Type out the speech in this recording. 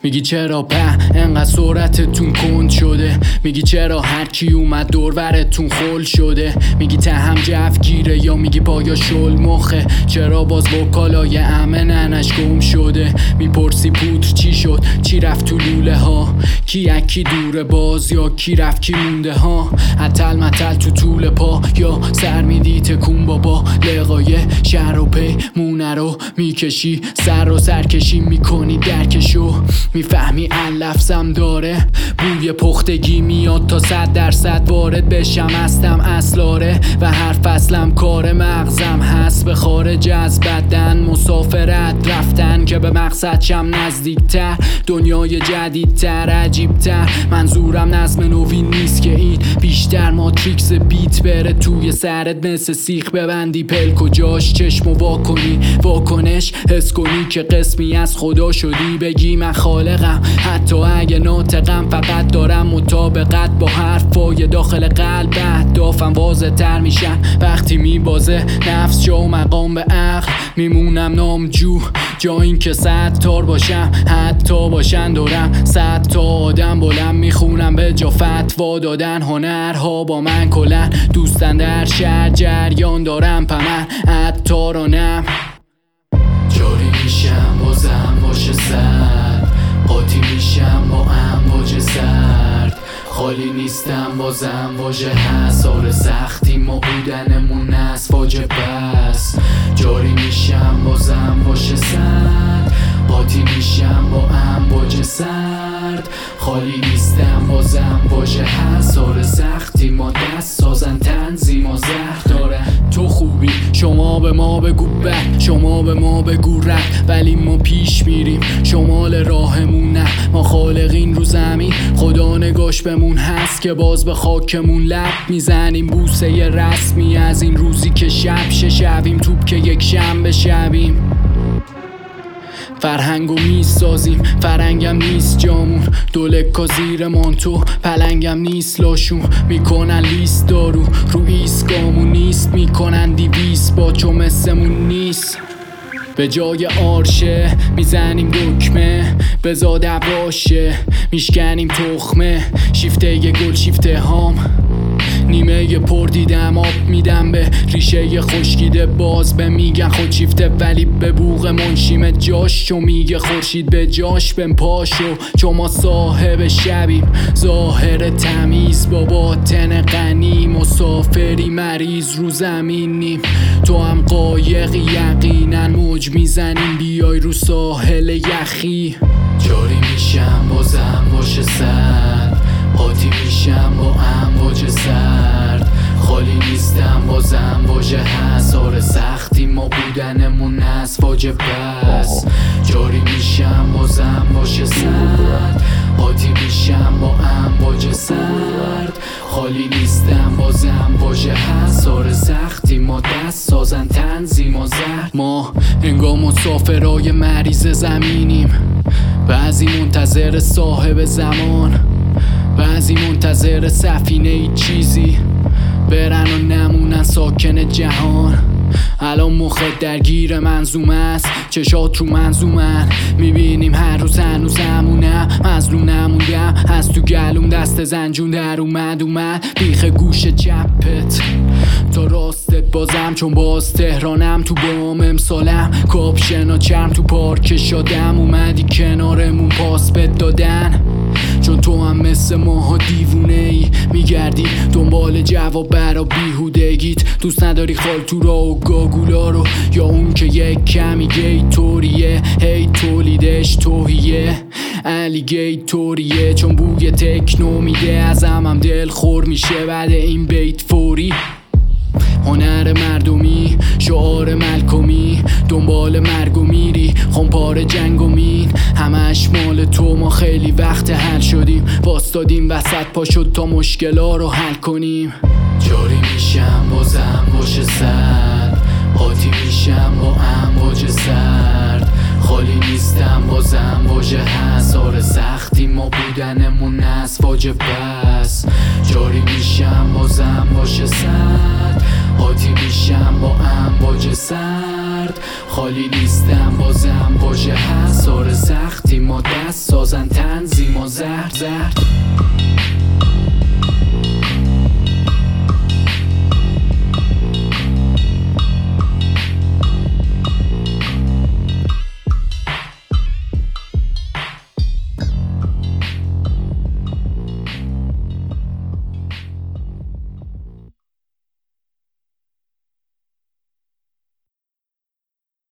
میگی چرا انقدر سرعتتون کند شده، میگی چرا هر کی اومد دورورتون خل شده، میگی هم جف گیره یا میگی پایا شل مخه، چرا باز با کالای امه ننش گم شده، میپرسی پودر چی شد، چی رفت تو لوله ها، کی اکی دوره باز یا کی رفت کی مونده ها، عطل مطل تو طول پا یا سر میدی تکون بابا، لقای شهر و پیمونه رو میکشی، سر و سرکشی میکنی درکشو، میفهمی لفظم داره بوی پختگی میاد تا 100% وارد بشم هستم اصلاره و هر فصلم کار مغزم هست به خارج از بدن مسافرت رفتن که به مقصد شم نزدیکتر، دنیای جدیدتر عجیبتر، منظورم نظم نوین نیست که این بیشتر ماتریکس بیت بره توی سرت مثل سیخ ببندی پلک و جاش چشمو واکنی واکنش حس کنی که قسمی از خدا شدی، بگی من خالقم حتی اگه ناطقم، فقط دارم مطابقت با حرفای داخل قلب، اهدافم واضح تر میشن وقتی میبازه نفس جا و مقام به عقل، میمونم نامجو جا این که 100 تار باشم حتی باشن دورم 100 تا آدم بلند، میخونم به جا فتوا دادن، هنرها با من کلن دوستن در شهر جریان دارم پمن عطارانم، جاری میشم بازم باشه سرد، قاطی میشم با امواج سرد، خالی نیستم بازم واژه هست، آره سختی ما بودنمون از فاجعه بس، جاری میشم بازم باشه سرد، قاطی میشم با امواج سرد، خالی نیستم بازم واژه هست، آره سختی ما دست سازن تنظیم و زهر داره، تو خوبی شما به ما بگو بد، شما به ما بگو رد، ولی ما پیش میریم شمال راهمون نه، ما خالقین رو زمین خدا نگاش بمون هست که باز به خاکمون لب میزنیم، بوسه رسمی از این روزی که شب شویم توپ که یک شنبه شویم، فرهنگو میسازیم فرنگم نیست جامون، دولکا زیر مانتو پلنگم نیست لاشون، میکنن لیست دارو رو ایسکامون نیست، میکنن 200 با چو مثمون نیست، به جای آرشه میزنیم دکمه بزا دواشه، میشکنیم تخمه شیفته گل شیفته هام، نیمه پر دیدم آب میدم به ریشه خشکیده، باز به میگن خود شیفته ولی به بوق منشیم جاش، چو میگه خورشید به جاش بن پاشو، چو ما صاحب شبیم ظاهر تمیز با باطن غنی، مسافری مریض رو زمینیم، تو هم قایقی یقینا موج میزنیم، بیای رو ساحل یخی، جاری میشم بازم باشه سرد، قاطی میشم با امواج سرد، خالی نیستم بازم واژه هست، آره سختی ما بودنمون از فاجعه بس، جاری میشم بازم باشه سرد، قاطی میشم با امواج سرد، خالی نیستم بازم واژه هست، آره سختی ما دست سازن تنظیم و زهر، ما انگار مسافرای مریض زمینیم، بعضی منتظر صاحب زمان، بعضی منتظر سفینه ای چیزی برن و نمونن ساکن جهان، الان مخت درگیر منظومه است، چشات رو منظومن، میبینیم هر روز هنوزمونم مظلوم نموندم، از تو گلوم دست زنجون در اومد بیخ گوش چپت تا راستت بازم، چون باز تهرانم تو بام امسالم، کاپشن و چرم تو پارک شادم، اومدی کنارمون پاس بد دادن، چون تو هم مثل ماها دیوونه ای میگردی دنبال جواب برا بیهودگیت، دوست نداری خالتورا و گاگولا رو، یا اون که یک کمی گیتوریه هی تولیدش توهیه الیگیتوریه، چون بوی تکنو میده ازم هم دل خور میشه بعد این بیت فوری، هنر مردمی شعار ملکمی، دنبال مرگ و میری خونپار جنگ و مین، همش مال تو، ما خیلی وقت حل شدیم، واستادیم وسط پا شد تا مشکلا رو حل کنیم، جاری میشم بازم باشه سرد، قاطی میشم با امواج سرد، خالی نیستم بازم واژه هست، آره سختی ما بودنمون از فاجعه بس، جاری میشم بازم باشه سرد، قاطی میشم با امواج سرد، خالی نیستم بازم واژه هست آره سختی ما دست سازن تنظیم و زهر